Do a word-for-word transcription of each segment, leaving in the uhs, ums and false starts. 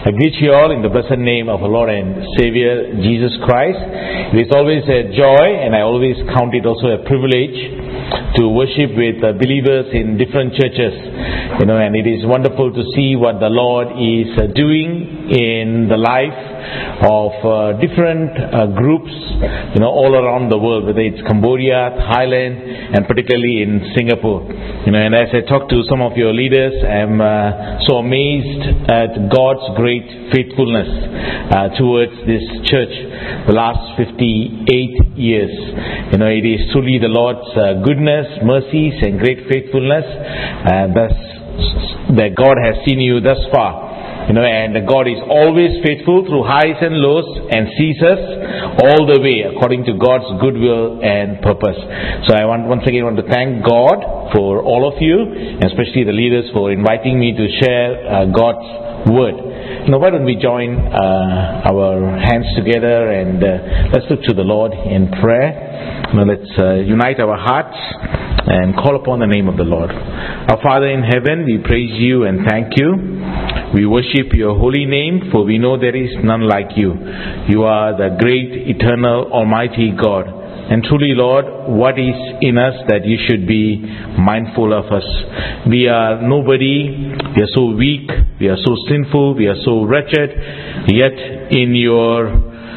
I greet you all in the blessed name of our Lord and Savior Jesus Christ. It is always a joy, and I always count it also a privilege to worship with uh, believers in different churches. You know, and it is wonderful to see what the Lord is uh, doing in the life of uh, different uh, groups, you know, all around the world, whether it's Cambodia, Thailand, and particularly in Singapore. You know, and as I talk to some of your leaders, I'm uh, so amazed at God's great faithfulness uh, towards this church the last fifty-eight years. You know, it is truly the Lord's uh, goodness, mercies, and great faithfulness uh, thus, that God has seen you thus far. You know, and God is always faithful through highs and lows, and sees us all the way according to God's goodwill and purpose. So I want once again want to thank God for all of you, and especially the leaders for inviting me to share uh, God's word. You know, why don't we join uh, our hands together and uh, let's look to the Lord in prayer. You know, let's uh, unite our hearts and call upon the name of the Lord. Our Father in heaven, we praise you and thank you. We worship your holy name, for we know there is none like you. You are the great, eternal, almighty God. And truly, Lord, what is in us that you should be mindful of us? We are nobody. We are so weak. We are so sinful. We are so wretched. Yet in your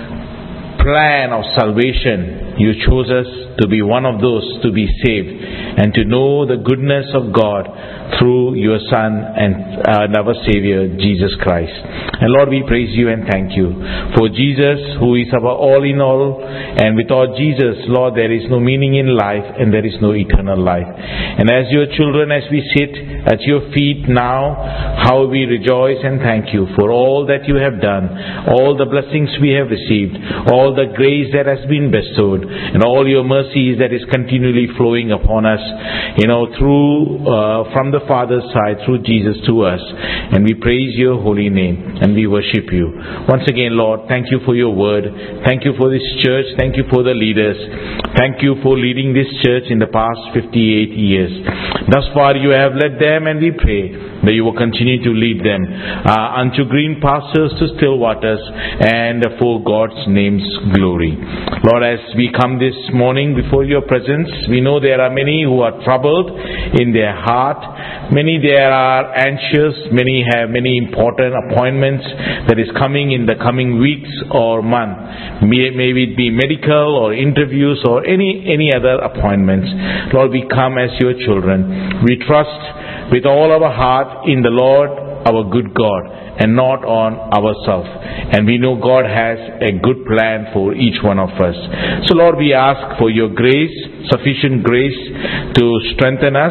plan of salvation, you chose us to be one of those to be saved and to know the goodness of God through your Son and uh, our Savior, Jesus Christ. And Lord, we praise you and thank you for Jesus, who is our all in all. And without Jesus, Lord, there is no meaning in life and there is no eternal life. And as your children, as we sit at your feet now, how we rejoice and thank you for all that you have done, all the blessings we have received, all the grace that has been bestowed, and all your mercies that is continually flowing upon us, you know, through, uh, from the Father's side, through Jesus to us. And we praise your holy name and we worship you. Once again, Lord, thank you for your word. Thank you for this church. Thank you for the leaders. Thank you for leading this church in the past fifty-eight years. Thus far you have led them, and we pray that you will continue to lead them uh, unto green pastures, to still waters, and for God's name's glory. Lord, as we come this morning before your presence, we know there are many who are troubled in their heart. Many there are anxious. Many have many important appointments that is coming in the coming weeks or month. May, maybe it be medical or interviews or any, any other appointments. Lord, we come as your children. We trust with all our heart in the Lord, our good God, and not on ourselves. And we know God has a good plan for each one of us. So Lord, we ask for your grace, sufficient grace to strengthen us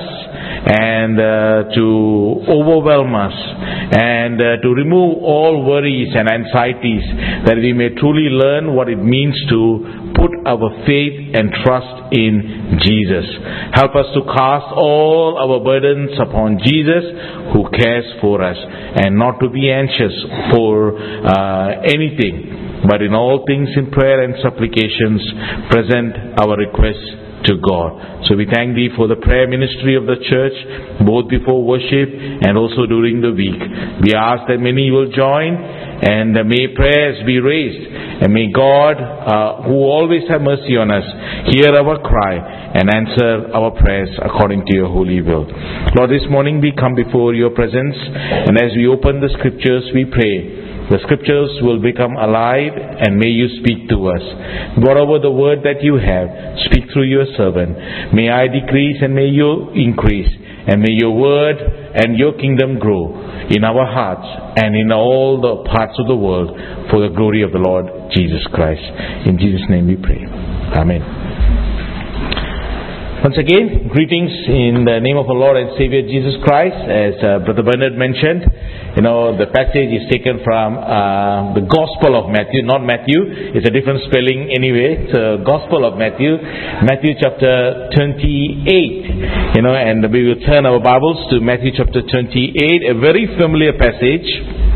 and uh, to overwhelm us and uh, to remove all worries and anxieties, that we may truly learn what it means to put our faith and trust in Jesus. Help us to cast all our burdens upon Jesus, who cares for us, and not to be anxious for uh, anything, but in all things in prayer and supplications present our requests to God. So we thank thee for the prayer ministry of the church, both before worship and also during the week. We ask that many will join, and may prayers be raised, and may God, uh, who always have mercy on us, hear our cry and answer our prayers according to your holy will. Lord, this morning we come before your presence, and as we open the scriptures, we pray the scriptures will become alive, and may you speak to us. Whatever the word that you have, speak through your servant. May I decrease and may you increase, and may your word and your kingdom grow in our hearts and in all the parts of the world, for the glory of the Lord Jesus Christ. In Jesus' name we pray. Amen. Once again, greetings in the name of our Lord and Savior Jesus Christ. As uh, Brother Bernard mentioned, you know, the passage is taken from uh, the Gospel of Matthew, not Matthew. It's a different spelling anyway. It's the Gospel of Matthew, Matthew chapter twenty-eight. You know, and we will turn our Bibles to Matthew chapter twenty-eight, a very familiar passage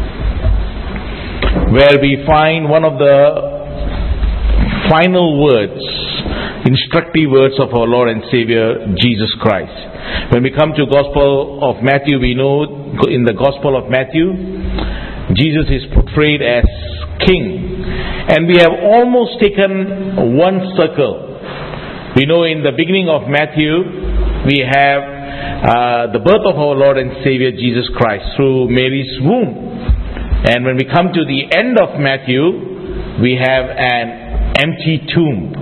where we find one of the final words, instructive words of our Lord and Savior Jesus Christ. When we come to Gospel of Matthew, we know in the Gospel of Matthew, Jesus is portrayed as king. And we have almost taken one circle. We know in the beginning of Matthew, we have uh, the birth of our Lord and Savior Jesus Christ through Mary's womb. And when we come to the end of Matthew, we have an empty tomb.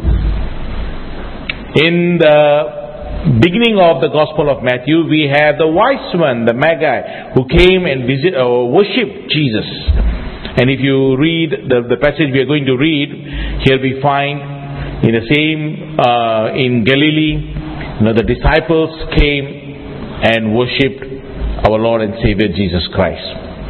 In the beginning of the Gospel of Matthew, we have the wise men, the Magi, who came and visit, uh, worshipped Jesus. And if you read the, the passage we are going to read, here we find in the same, uh, in Galilee, you know, the disciples came and worshipped our Lord and Savior Jesus Christ.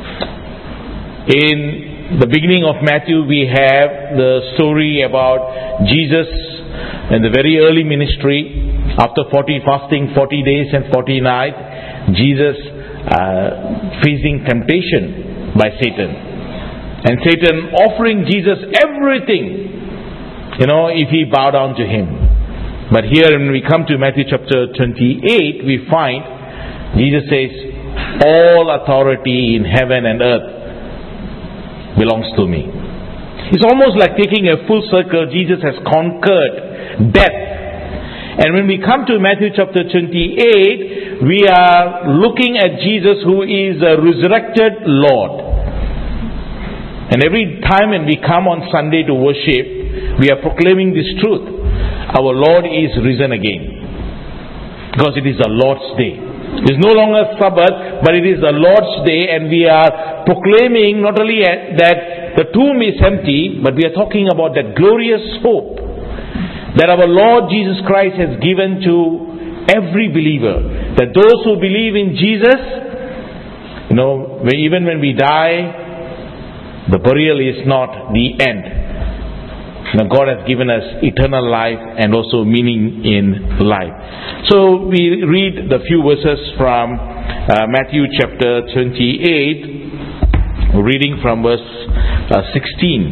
In the beginning of Matthew, we have the story about Jesus in the very early ministry. After forty fasting, forty days and forty nights, Jesus uh, facing temptation by Satan. And Satan offering Jesus everything, you know, if he bow down to him. But here when we come to Matthew chapter twenty-eight, we find Jesus says, all authority in heaven and earth belongs to me. It's almost like taking a full circle. Jesus has conquered death. And when we come to Matthew chapter twenty-eight, we are looking at Jesus, who is a resurrected Lord. And every time when we come on Sunday to worship, we are proclaiming this truth. Our Lord is risen again. Because it is the Lord's day. It is no longer Sabbath, but it is the Lord's day, and we are proclaiming not only that the tomb is empty, but we are talking about that glorious hope that our Lord Jesus Christ has given to every believer. That those who believe in Jesus, you know, even when we die, the burial is not the end. Now God has given us eternal life and also meaning in life. So we read the few verses from uh, Matthew chapter twenty-eight, reading from verse uh, sixteen.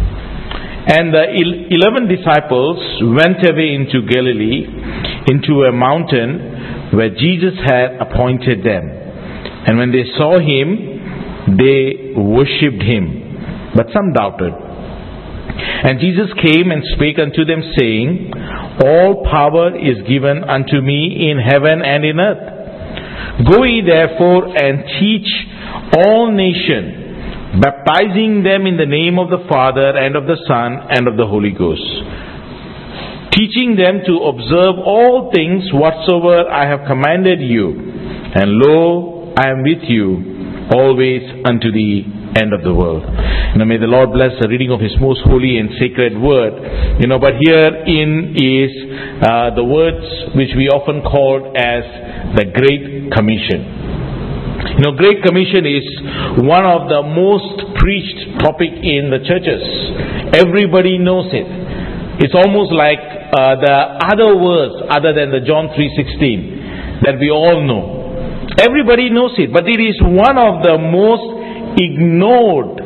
And the eleven disciples went away into Galilee, into a mountain where Jesus had appointed them. And when they saw him, they worshipped him, but some doubted. And Jesus came and spake unto them, saying, all power is given unto me in heaven and in earth. Go ye therefore and teach all nations, baptizing them in the name of the Father and of the Son and of the Holy Ghost, teaching them to observe all things whatsoever I have commanded you. And lo, I am with you always unto the end of the world. You know, may the Lord bless the reading of His most holy and sacred word. You know, but herein is uh, the words which we often call as the Great Commission. You know, Great Commission is one of the most preached topic in the churches. Everybody knows it. It's almost like uh, the other words other than the John three sixteen that we all know. Everybody knows it, but it is one of the most ignored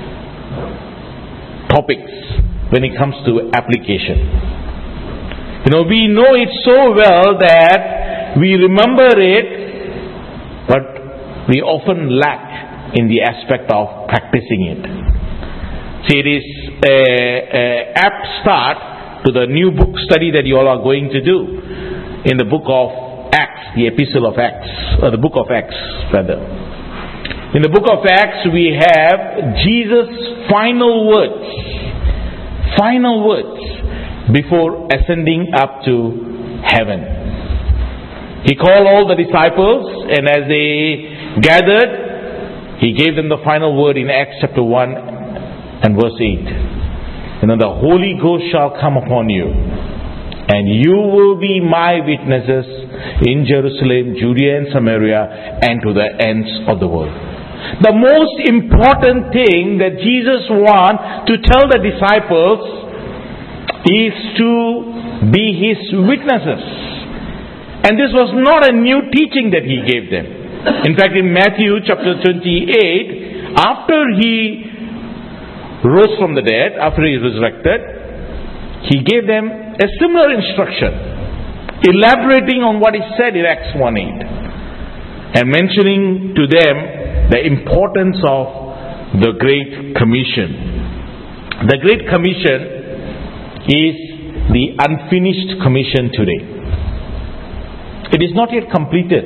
topics when it comes to application. You know, we know it so well that we remember it, but we often lack in the aspect of practicing it. See, it is an apt start to the new book study that you all are going to do in the book of Acts, the epistle of Acts, or the book of Acts rather. In the book of Acts, we have Jesus' final words, final words before ascending up to heaven. He called all the disciples, and as they gathered, He gave them the final word in Acts chapter one and verse eight. And then the Holy Ghost shall come upon you, and you will be my witnesses in Jerusalem, Judea and Samaria, and to the ends of the world. The most important thing that Jesus wants to tell the disciples is to be His witnesses. And this was not a new teaching that He gave them. In fact, in Matthew chapter twenty-eight, after He rose from the dead, after He resurrected, He gave them a similar instruction, elaborating on what He said in Acts one eight, and mentioning to them the importance of the Great Commission. The Great Commission is the unfinished commission today. It is not yet completed.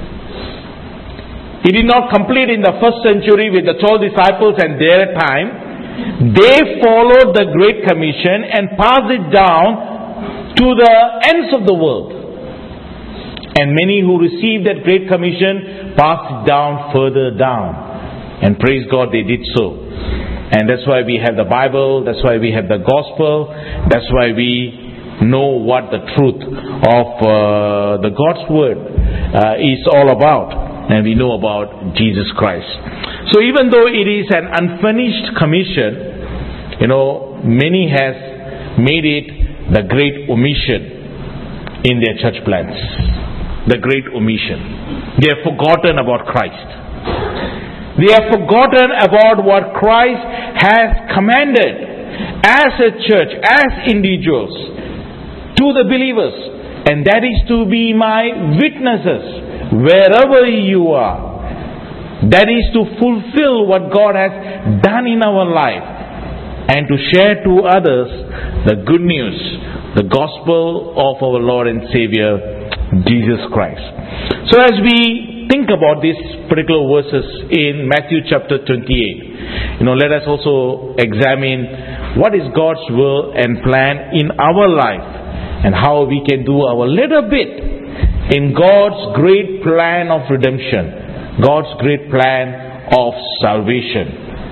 It did not complete in the first century with the twelve disciples and their time. They followed the Great Commission and passed it down to the ends of the world. And many who received that Great Commission passed it down further down. And praise God, they did so. And that's why we have the Bible, that's why we have the Gospel, that's why we know what the truth of uh, the God's Word uh, is all about. And we know about Jesus Christ. So even though it is an unfinished commission, you know, many has made it the great omission in their church plans. The great omission. They have forgotten about Christ. They have forgotten about what Christ has commanded as a church, as individuals, to the believers. And that is to be my witnesses wherever you are. That is to fulfill what God has done in our life and to share to others the good news, the gospel of our Lord and Savior, Jesus Christ. So as we think about these particular verses in Matthew chapter twenty-eight, you know, let us also examine what is God's will and plan in our life and how we can do our little bit in God's great plan of redemption, God's great plan of salvation,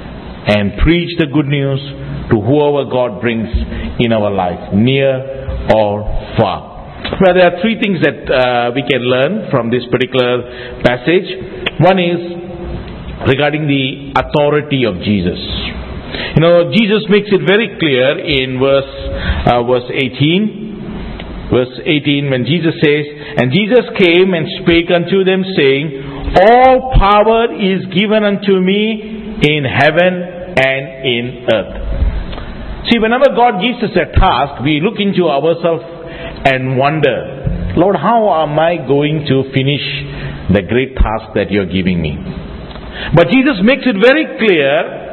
and preach the good news to whoever God brings in our life, near or far. Well, there are three things that uh, we can learn from this particular passage. One is regarding the authority of Jesus. You know, Jesus makes it very clear in verse uh, verse eighteen. Verse eighteen, when Jesus says, "And Jesus came and spake unto them, saying, All power is given unto me in heaven and in earth." See, whenever God gives us a task, we look into ourselves and wonder, Lord, how am I going to finish the great task that you're giving me? But Jesus makes it very clear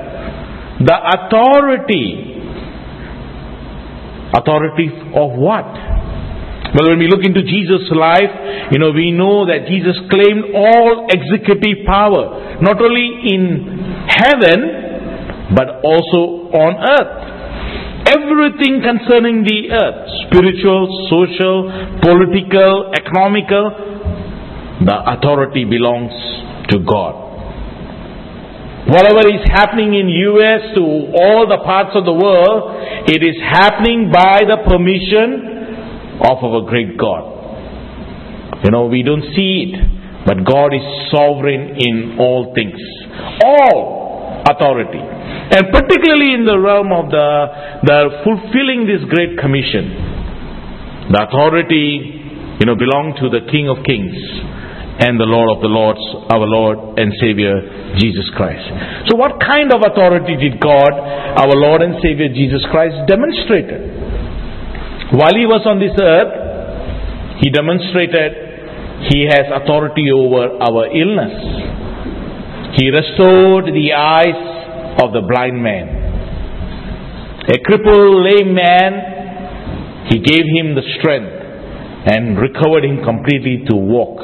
the authority. Authority of what? Well, when we look into Jesus' life, you know, we know that Jesus claimed all executive power, not only in heaven, but also on earth. Everything concerning the earth, spiritual, social, political, economical, the authority belongs to God. Whatever is happening in U S to all the parts of the world, it is happening by the permission of our great God. You know, we don't see it, but God is sovereign in all things. All authority. And particularly in the realm of the, the fulfilling this great commission, the authority, you know, belong to the King of Kings and the Lord of the Lords, our Lord and Savior, Jesus Christ. So what kind of authority did God, our Lord and Savior, Jesus Christ, demonstrated? While He was on this earth, He demonstrated He has authority over our illness. He restored the eyes of the blind man. A crippled, lame man, He gave him the strength and recovered him completely to walk.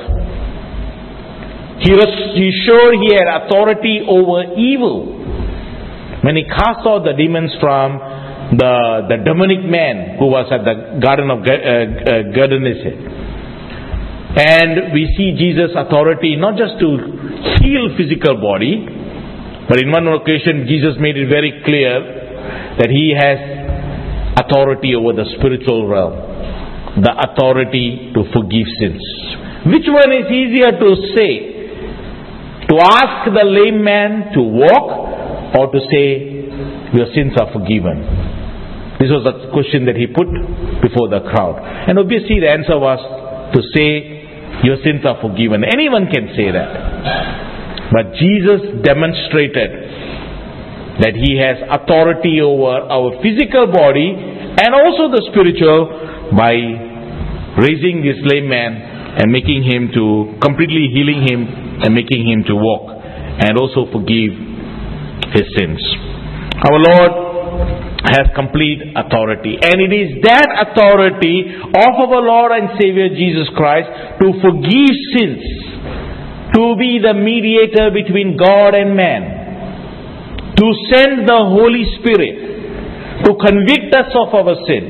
He was he showed He had authority over evil when He cast out the demons from the, the demonic man who was at the Garden of uh, uh, Gadarenes. And we see Jesus' authority not just to heal physical body, but in one occasion, Jesus made it very clear that He has authority over the spiritual realm, the authority to forgive sins. Which one is easier to say? To ask the lame man to walk, or to say, your sins are forgiven? This was the question that He put before the crowd. And obviously the answer was to say, your sins are forgiven. Anyone can say that. But Jesus demonstrated that He has authority over our physical body and also the spiritual by raising this lame man and making him to, completely healing him and making him to walk, and also forgive his sins. Our Lord has complete authority, and it is that authority of our Lord and Savior Jesus Christ to forgive sins, to be the mediator between God and man, to send the Holy Spirit to convict us of our sin,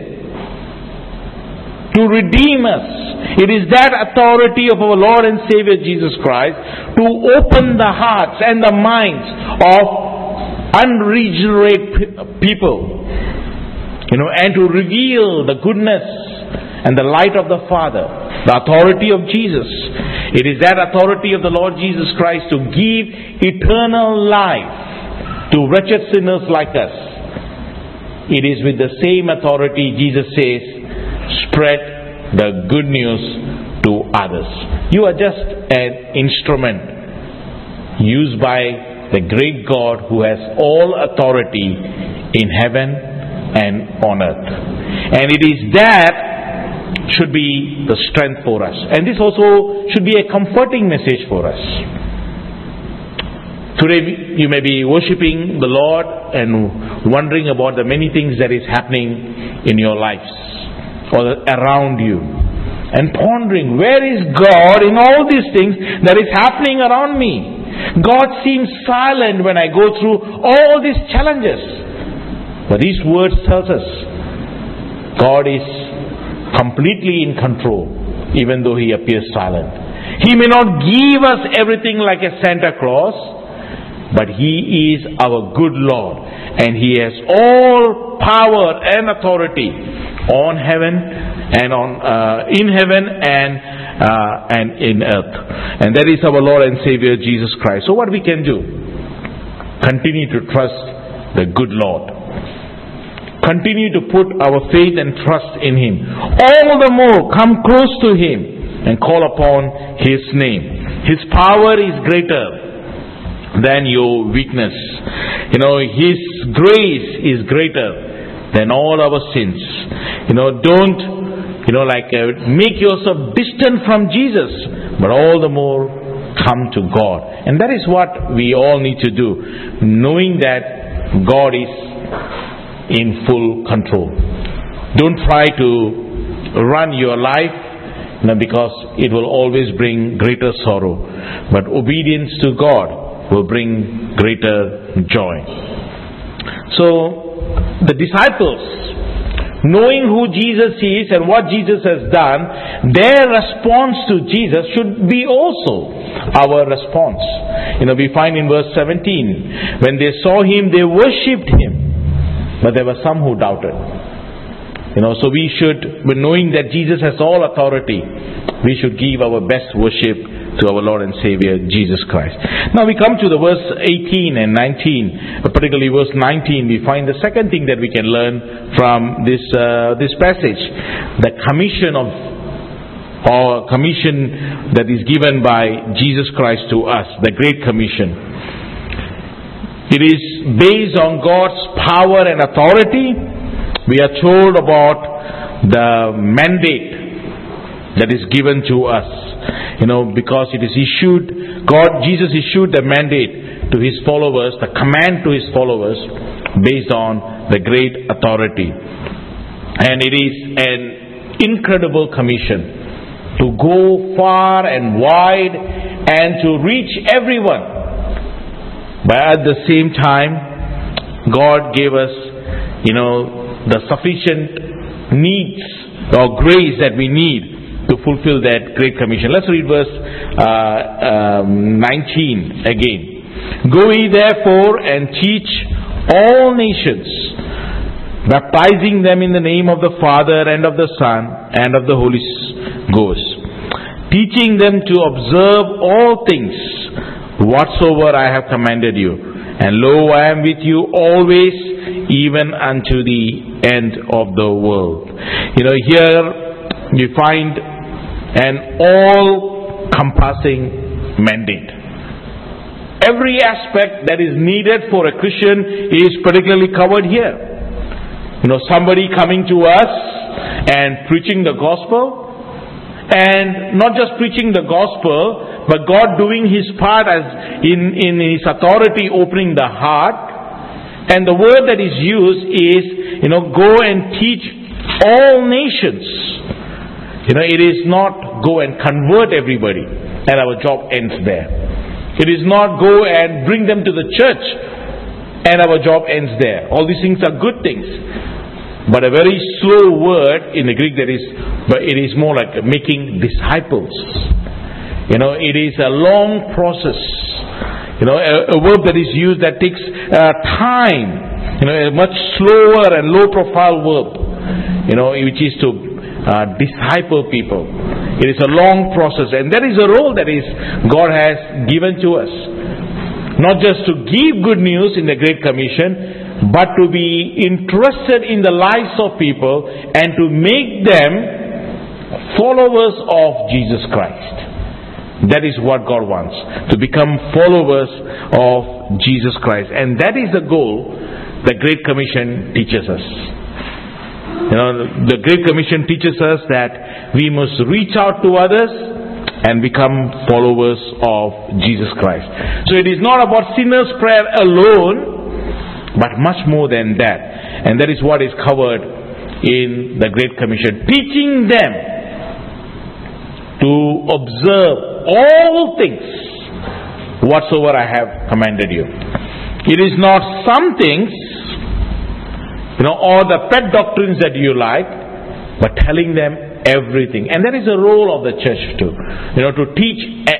to redeem us. It is that authority of our Lord and Savior Jesus Christ to open the hearts and the minds of unregenerate people, you know, and to reveal the goodness and the light of the Father, the authority of Jesus. It is that authority of the Lord Jesus Christ to give eternal life to wretched sinners like us. It is with the same authority, Jesus says, spread the good news to others. You are just an instrument used by the great God who has all authority in heaven and on earth. And it is that should be the strength for us. And this also should be a comforting message for us. Today you may be worshipping the Lord and wondering about the many things that is happening in your lives or around you, and pondering, where is God in all these things that is happening around me? God seems silent when I go through all these challenges. But these words tells us God is completely in control, even though He appears silent. He may not give us everything like a Santa Claus, but He is our good Lord, and He has all power and authority on heaven and on uh, in heaven and uh, and in earth. And that is our Lord and Savior Jesus Christ. So what we can do? Continue to trust the good Lord. Continue to put our faith and trust in Him. All the more come close to Him and call upon His name. His power is greater than your weakness. You know, His grace is greater than all our sins. You know, don't, you know, like uh, make yourself distant from Jesus, but all the more come to God. And that is what we all need to do, knowing that God is in full control. Don't try to run your life, you know, because it will always bring greater sorrow. But obedience to God will bring greater joy. So, the disciples, knowing who Jesus is and what Jesus has done, their response to Jesus should be also our response. You know, we find in verse seventeen, when they saw Him, they worshipped Him, but there were some who doubted. You know, so we should, when knowing that Jesus has all authority, we should give our best worship to our Lord and Savior Jesus Christ. Now we come to the verse eighteen and nineteen, particularly verse nineteen. We find the second thing that we can learn from this uh, this passage, the commission of or commission that is given by Jesus Christ to us, the Great Commission. It is based on God's power and authority. We are told about the mandate that is given to us. You know, because it is issued, God, Jesus issued the mandate to His followers, the command to His followers, based on the great authority. And it is an incredible commission to go far and wide and to reach everyone. But at the same time, God gave us, you know, the sufficient needs or grace that we need to fulfill that great commission. Let's read verse uh, um, nineteen again. Go ye therefore and teach all nations, baptizing them in the name of the Father and of the Son and of the Holy Ghost, teaching them to observe all things whatsoever I have commanded you. And lo, I am with you always, even unto the end of the world. You know, here you find an all-compassing mandate. Every aspect that is needed for a Christian is particularly covered here. You know, somebody coming to us and preaching the gospel, and not just preaching the gospel, but God doing His part as in, in His authority, opening the heart And the word that is used is, you know, go and teach all nations. You know, it is not go and convert everybody and our job ends there. It is not go and bring them to the church and our job ends there. All these things are good things. But a very slow word in the Greek that is, but it is more like making disciples. You know, it is a long process. You know, a, a verb that is used that takes uh, time. You know, a much slower and low profile verb. You know, which is to uh, disciple people. It is a long process, and that is a role that is God has given to us. Not just to give good news in the Great Commission, but to be interested in the lives of people and to make them followers of Jesus Christ. That is what God wants, to become followers of Jesus Christ. And that is the goal the Great Commission teaches us. You know, the Great Commission teaches us that we must reach out to others and become followers of Jesus Christ. So it is not about sinner's prayer alone, but much more than that. And that is what is covered in the Great Commission. Teaching them to observe all things whatsoever I have commanded you. It is not some things, you know, or the pet doctrines that you like, but telling them everything. And that is the role of the church too. You know, to teach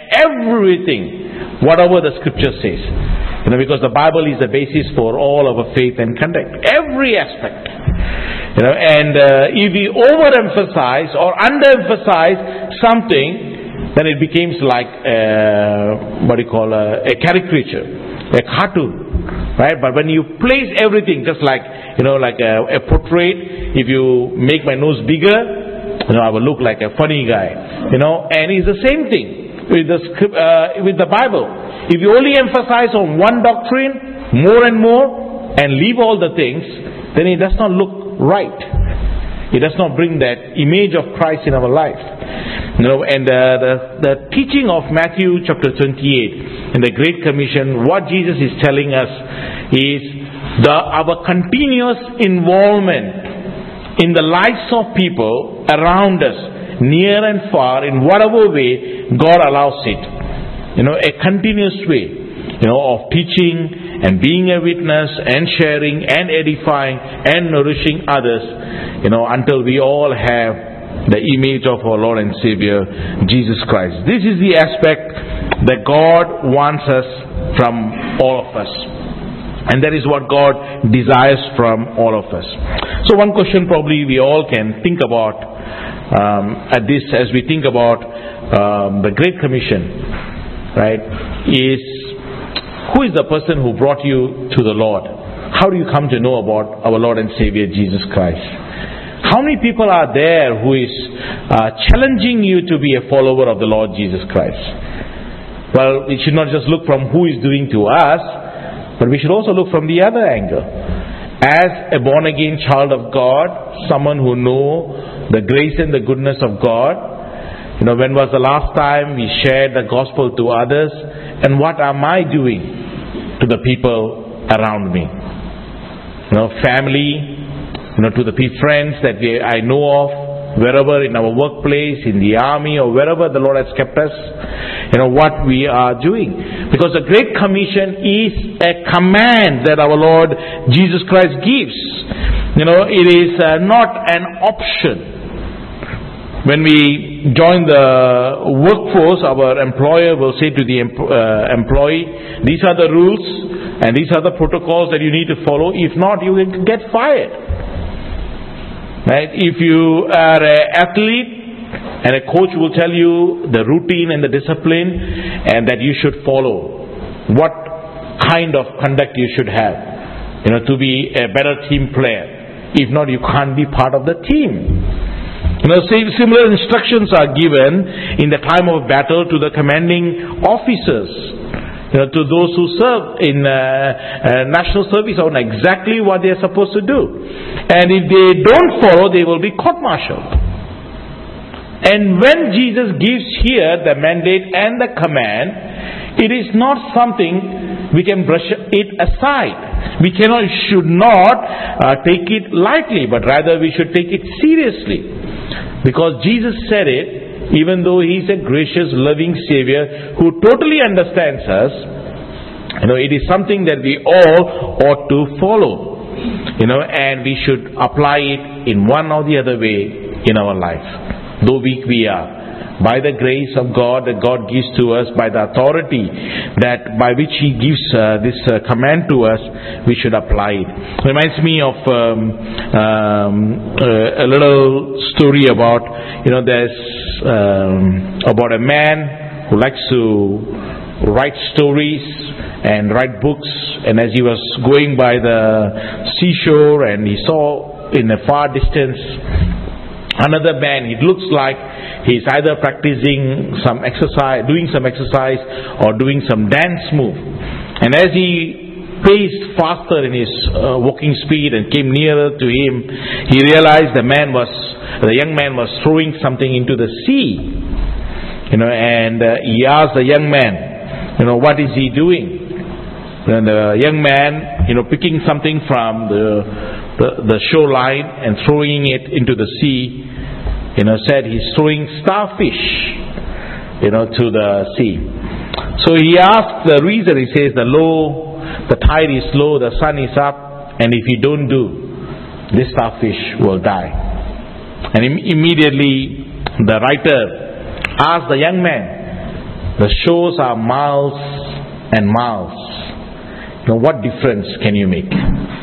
everything, whatever the scripture says. You know, because the Bible is the basis for all of our faith and conduct. Every aspect. You know, and uh, if we overemphasize or underemphasize something, then it becomes like uh, what do you call a, a caricature, a cartoon, right? But when you place everything, just like you know, like a, a portrait, if you make my nose bigger, you know, I will look like a funny guy, you know. And it's the same thing with the script, uh, with the Bible. If you only emphasize on one doctrine more and more and leave all the things, then it does not look right. It does not bring that image of Christ in our life. You know, and uh, the, the teaching of Matthew chapter twenty-eight in the Great Commission, what Jesus is telling us is the our continuous involvement in the lives of people around us, near and far, in whatever way God allows it. You know, a continuous way, you know, of teaching and being a witness and sharing and edifying and nourishing others, you know, until we all have the image of our Lord and Savior, Jesus Christ. This is the aspect that God wants us from all of us. And that is what God desires from all of us. So one question probably we all can think about um, at this, as we think about um, the Great Commission, right, is who is the person who brought you to the Lord? How do you come to know about our Lord and Savior Jesus Christ? How many people are there who is uh, challenging you to be a follower of the Lord Jesus Christ? Well, we should not just look from who is doing to us, but we should also look from the other angle. As a born-again child of God, someone who knows the grace and the goodness of God, you know, when was the last time we shared the gospel to others? And what am I doing to the people around me? You know, family, you know, to the friends that we, I know of, wherever in our workplace, in the army, or wherever the Lord has kept us, you know, what we are doing. Because the Great Commission is a command that our Lord Jesus Christ gives. You know, it is uh, not an option. When we join the workforce, our employer will say to the em- uh, employee, these are the rules and these are the protocols that you need to follow. If not, you will get fired. Right? If you are an athlete and a coach will tell you the routine and the discipline and that you should follow, what kind of conduct you should have, you know, to be a better team player. If not, you can't be part of the team. You know, similar instructions are given in the time of battle to the commanding officers. You know, to those who serve in uh, uh, national service on exactly what they are supposed to do. And if they don't follow, they will be court-martialed. And when Jesus gives here the mandate and the command, It is not something we can brush it aside. We cannot, should not uh, take it lightly, but rather we should take it seriously. Because Jesus said it, even though He is a gracious, loving Savior who totally understands us, you know, it is something that we all ought to follow. You know, and we should apply it in one or the other way in our life. Though weak we are, by the grace of God that God gives to us, by the authority that by which He gives uh, this uh, command to us, we should apply it. Reminds me of um, um, uh, a little story about, you know, there's um, about a man who likes to write stories and write books, and as he was going by the seashore and he saw in a far distance another man, it looks like he's either practicing some exercise, doing some exercise or doing some dance move. And as he paced faster in his uh, walking speed and came nearer to him, he realized the man was, the young man was throwing something into the sea. You know, and uh, he asked the young man, you know, what is he doing? And the young man, you know, picking something from the, the the shoreline and throwing it into the sea, you know, said he's throwing starfish, you know, to the sea. So he asked the reason. He says the low, the tide is low, the sun is up, and if you don't do, this starfish will die. And im- immediately the writer asked the young man, the shores are miles and miles. You know, what difference can you make?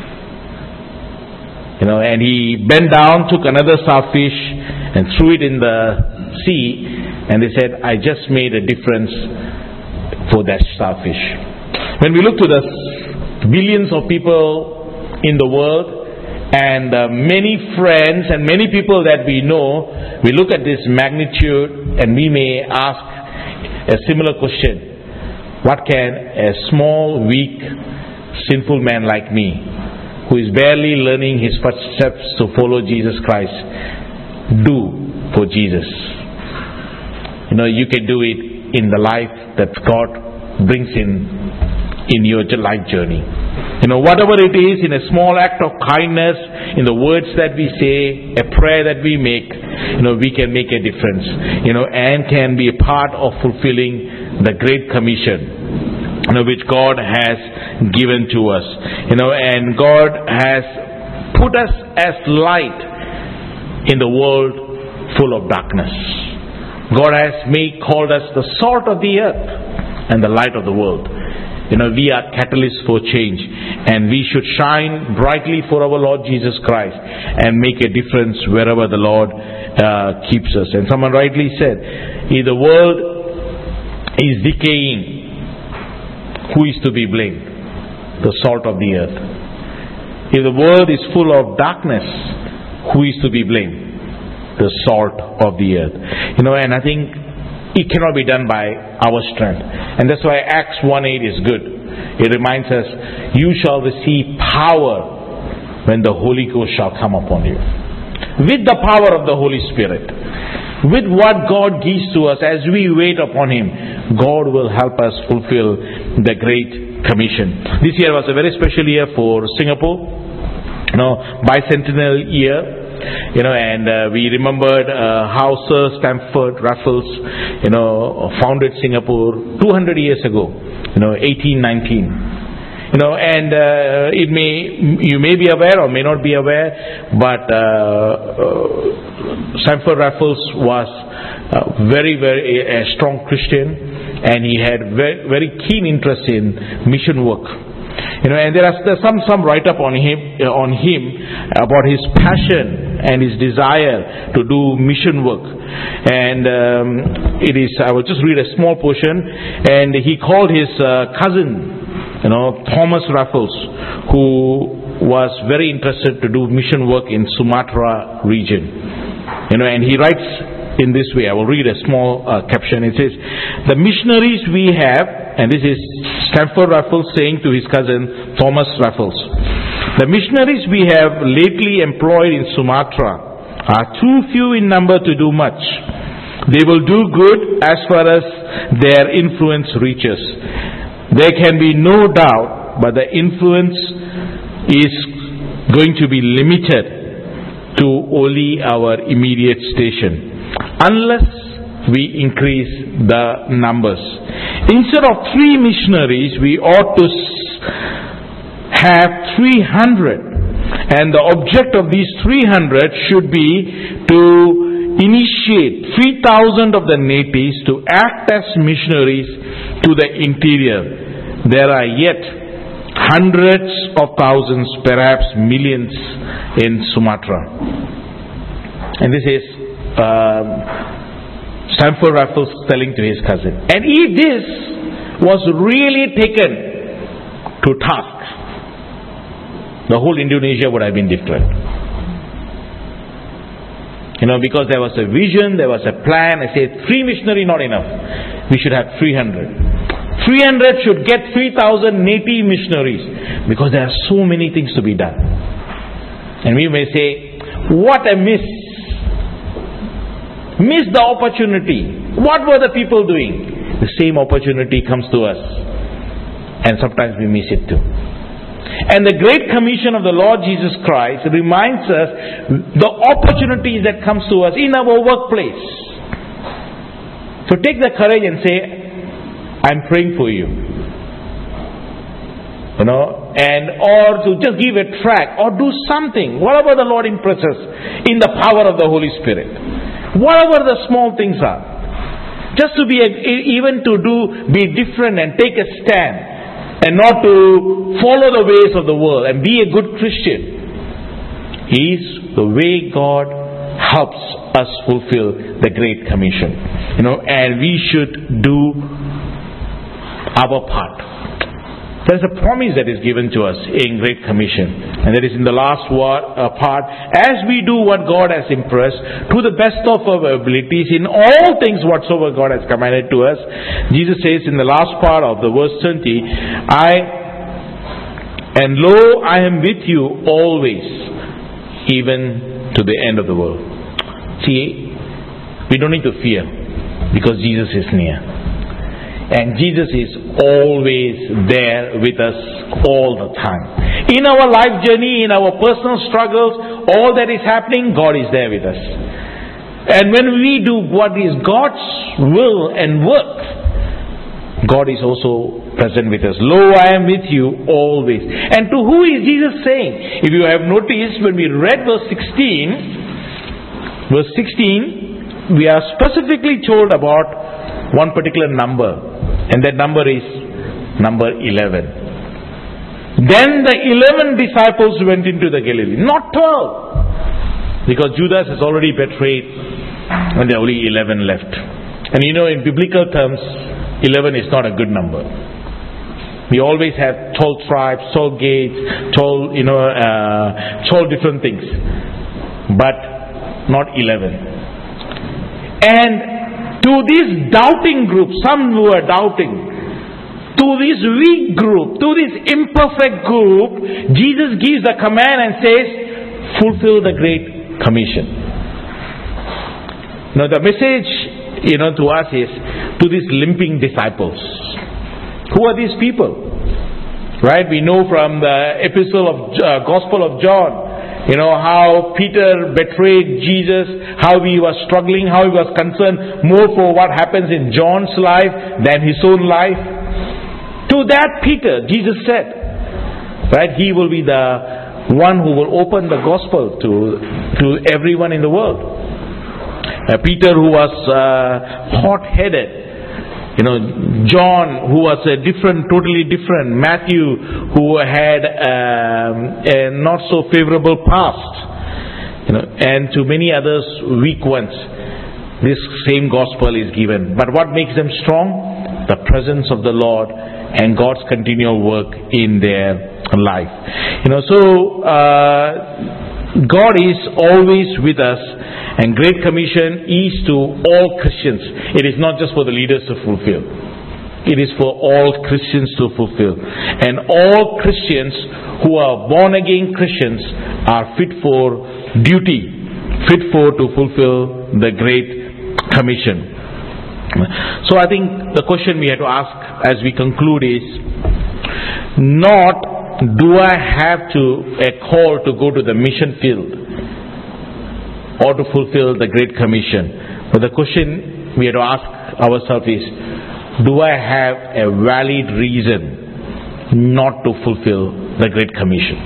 You know, and he bent down, took another starfish and threw it in the sea, and they said, I just made a difference for that starfish. When we look to the billions of people in the world and uh, many friends and many people that we know, we look at this magnitude and we may ask a similar question. What can a small, weak, sinful man like me, who is barely learning his footsteps to follow Jesus Christ, do for Jesus? You know, you can do it in the life that God brings in in your life journey. You know, whatever it is, in a small act of kindness, in the words that we say, a prayer that we make, you know, we can make a difference. You know, and can be a part of fulfilling the Great Commission, you know, which God has given to us. You know, and God has put us as light in the world full of darkness. God has made, called us the salt of the earth and the light of the world. You know, we are catalysts for change, and we should shine brightly for our Lord Jesus Christ and make a difference wherever the Lord uh, keeps us. And someone rightly said, if the world is decaying, who is to be blamed? The salt of the earth. If the world is full of darkness, who is to be blamed? The salt of the earth. You know, and I think it cannot be done by our strength. And that's why Acts one eight is good. It reminds us, you shall receive power when the Holy Ghost shall come upon you. With the power of the Holy Spirit, with what God gives to us as we wait upon Him, God will help us fulfill the Great Commission. This year was a very special year for Singapore. You know, bicentennial year. You know, and uh, we remembered uh, how Sir Stamford Raffles, you know, founded Singapore two hundred years ago. You know, eighteen nineteen. You know, and uh, it may, you may be aware or may not be aware, but uh, uh, Stamford Raffles was uh, very, very a strong Christian, and he had very, very keen interest in mission work. You know, and there are there's some some write up on him uh, on him about his passion and his desire to do mission work. And um, it is, I will just read a small portion. And he called his uh, cousin, you know, Thomas Raffles, who was very interested to do mission work in Sumatra region. You know, and he writes in this way. I will read a small uh, caption. It says, the missionaries we have, and this is Stamford Raffles saying to his cousin Thomas Raffles, the missionaries we have lately employed in Sumatra are too few in number to do much. They will do good as far as their influence reaches. There can be no doubt, but the influence is going to be limited to only our immediate station, unless we increase the numbers. Instead of three missionaries, we ought to have three hundred. And the object of these three hundred should be to initiate three thousand of the natives to act as missionaries to the interior. There are yet hundreds of thousands, perhaps millions in Sumatra. And this is um, Stamford Raffles telling to his cousin. And if this was really taken to task, the whole Indonesia would have been different. You know, because there was a vision, there was a plan. I said, three missionary not enough. We should have three hundred. three hundred should get three thousand native missionaries, because there are so many things to be done. And we may say, what a miss. Miss the opportunity. What were the people doing? The same opportunity comes to us. And sometimes we miss it too. And the Great Commission of the Lord Jesus Christ reminds us the opportunities that comes to us in our workplace. So take the courage and say, I'm praying for you. You know, and or to just give a tract or do something, whatever the Lord impresses in the power of the Holy Spirit. Whatever the small things are. Just to be, a, even to do, be different and take a stand. And not to follow the ways of the world and be a good Christian, is the way God helps us fulfill the Great Commission. You know, and we should do our part. There's a promise that is given to us in Great Commission, and that is in the last word, uh, part. As we do what God has impressed, to the best of our abilities, in all things whatsoever God has commanded to us, Jesus says in the last part of the verse twenty, I, and lo, I am with you always, even to the end of the world. See, we don't need to fear, because Jesus is near. And Jesus is always there with us all the time. In our life journey, in our personal struggles, all that is happening, God is there with us. And when we do what is God's will and work, God is also present with us. Lo, I am with you always. And to who is Jesus saying? If you have noticed, when we read verse sixteen, verse sixteen, we are specifically told about one particular number. And that number is number eleven. Then the eleven disciples went into the Galilee. Not twelve. Because Judas has already betrayed and there are only eleven left. And you know, in biblical terms, eleven is not a good number. We always have twelve tribes, twelve gates, twelve, you know, uh, twelve different things. But not eleven. And to this doubting group, some who are doubting, to this weak group, to this imperfect group, Jesus gives a command and says, fulfill the Great Commission. Now the message, you know, to us is to these limping disciples. Who are these people? Right? We know from the epistle of uh, Gospel of John, you know, how Peter betrayed Jesus, how he was struggling, how he was concerned more for what happens in John's life than his own life. To that Peter, Jesus said, right, he will be the one who will open the gospel to, to everyone in the world. Uh, Peter, who was uh, hot-headed. You know, John, who was a different, totally different. Matthew, who had um, a not so favorable past. You know, and to many others, weak ones, this same gospel is given. But what makes them strong? The presence of the Lord and God's continual work in their life. You know, so uh, God is always with us. And Great Commission is to all Christians. It is not just for the leaders to fulfill. It is for all Christians to fulfill. And all Christians who are born again Christians are fit for duty, fit for to fulfill the Great Commission. So I think the question we have to ask as we conclude is not do I have to a call to go to the mission field or to fulfill the Great Commission, but the question we have to ask ourselves is, do I have a valid reason not to fulfill the Great Commission?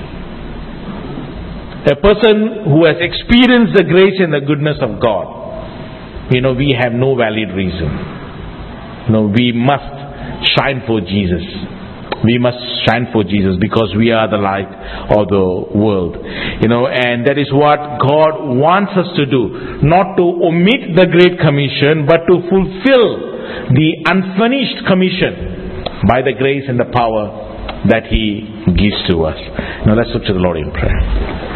A person who has experienced the grace and the goodness of God, you know, we have no valid reason. You know, we must shine for Jesus. We must shine for Jesus because we are the light of the world. You know, and that is what God wants us to do. Not to omit the Great Commission, but to fulfill the unfinished commission by the grace and the power that He gives to us. Now let's look to the Lord in prayer.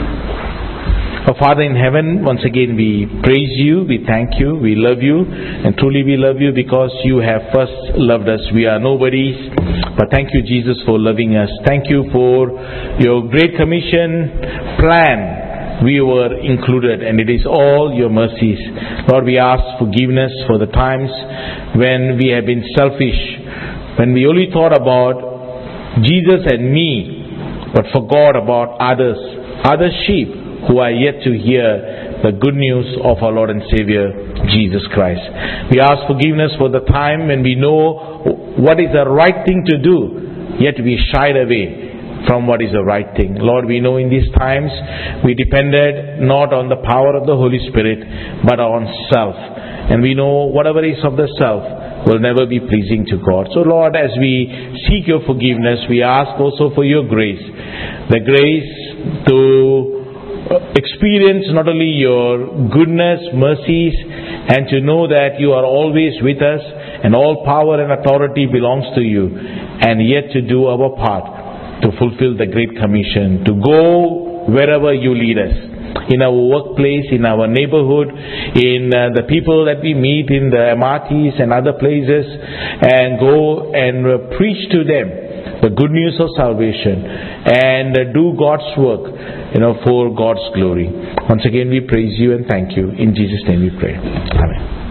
Our Father in heaven, once again we praise You, we thank You, we love You, and truly we love You because You have first loved us. We are nobodies, but thank You, Jesus, for loving us. Thank You for Your Great Commission plan. We were included, and it is all Your mercies. Lord, we ask forgiveness for the times when we have been selfish, when we only thought about Jesus and me, but forgot about others, other sheep who are yet to hear the good news of our Lord and Savior, Jesus Christ. We ask forgiveness for the time when we know what is the right thing to do, yet we shied away from what is the right thing. Lord, we know in these times we depended not on the power of the Holy Spirit, but on self. And we know whatever is of the self will never be pleasing to God. So Lord, as we seek Your forgiveness, we ask also for Your grace. The grace to experience not only Your goodness, mercies, and to know that You are always with us and all power and authority belongs to You, and yet to do our part to fulfill the Great Commission, to go wherever You lead us, in our workplace, in our neighborhood, in uh, the people that we meet in the M R Ts and other places, and go and uh, preach to them the good news of salvation, and uh, do God's work, you know, for God's glory. Once again we praise You and thank You. In Jesus' name we pray. Amen.